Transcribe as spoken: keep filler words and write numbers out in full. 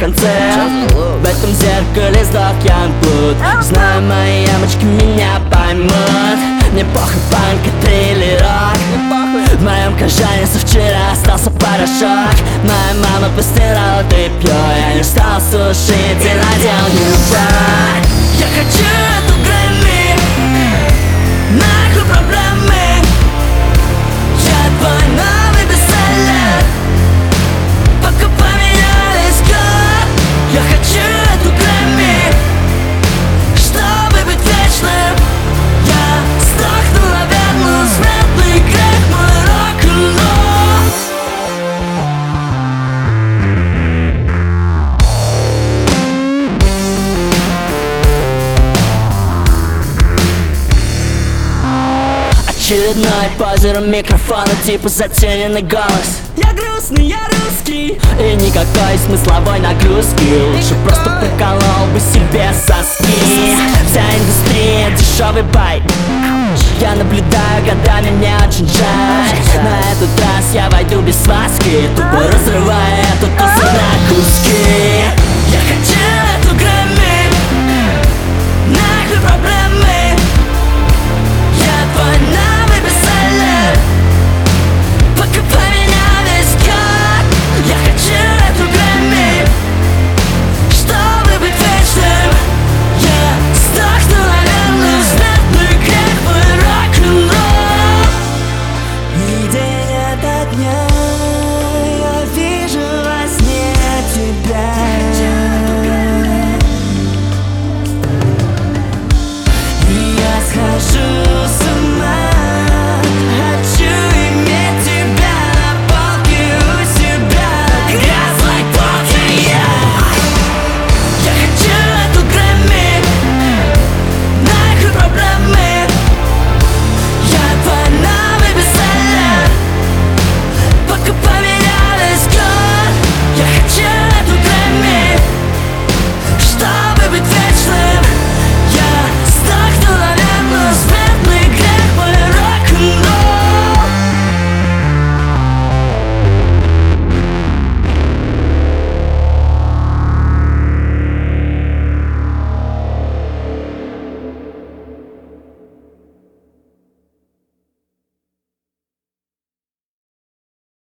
конце. В этом зеркале сдох Youngblood. Знаю, мои ямочки меня поймут. Мне похуй, панк и триллер рок. В моем кожане со вчера остался порошок. Моя мама постирала тряпьё, я не стал сушить и надел нюбар. Я хочу эту Грэмми, нахуй проблемы. Я твой новый бестселлер, пока поменялись год. Я хочу эту Грэмми, чтобы быть вечным. Я сдохну, наверное, светлый грех, мой рок-н-ролл. Очередной позер микрофона, типа затерянный голос. Я грустный, я русский, и никакой смысловой нагрузки. Лучше просто приколол бы себе соски. Вся индустрия дешевый байт. Я наблюдаю годами, мне очень жаль. На этот раз я войду без связки, тупо разрываю